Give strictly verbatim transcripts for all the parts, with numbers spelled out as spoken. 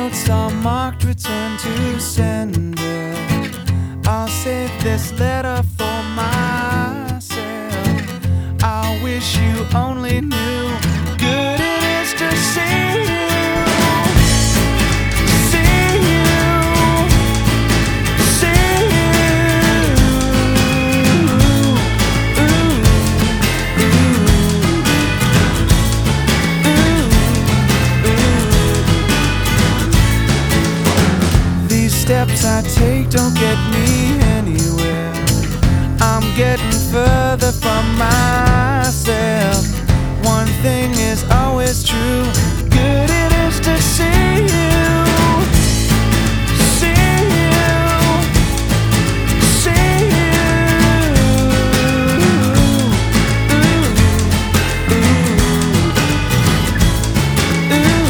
notes are marked return to sender. I'll save this letter for myself. I wish you only knew good it is to see you, see you, see you. Ooh, ooh, ooh, ooh. These steps I take don't get me anywhere. I'm getting further from myself. One thing is always true, good it is to see you, see you, see you. Ooh, ooh, ooh,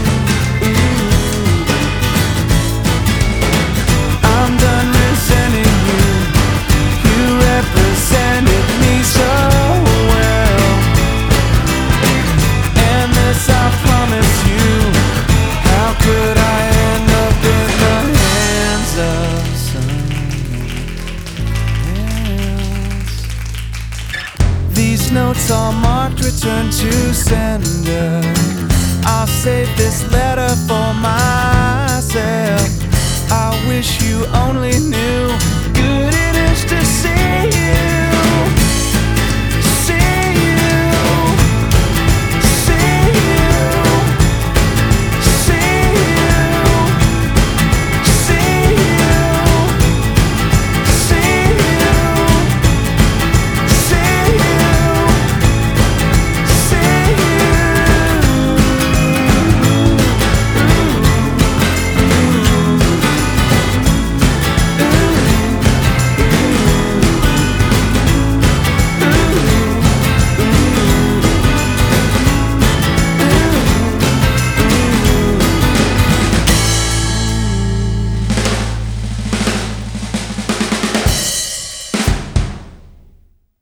ooh. I'm done resenting you. You represented me so well, and this I promise you. How could I end up in the hands of someone else? These notes are marked return to sender. I'll save this letter for myself. I wish you only knew